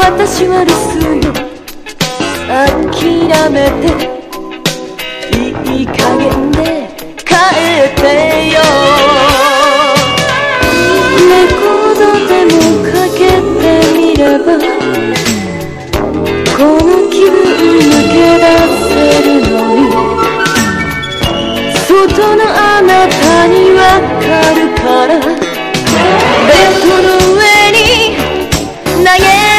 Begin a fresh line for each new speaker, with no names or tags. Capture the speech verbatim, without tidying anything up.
私は留守よ、諦めていい加減で帰ってよ。レコードでもかけてみればこの気分抜け出せるのに、外のあなたにわかるからベッドの上に投げ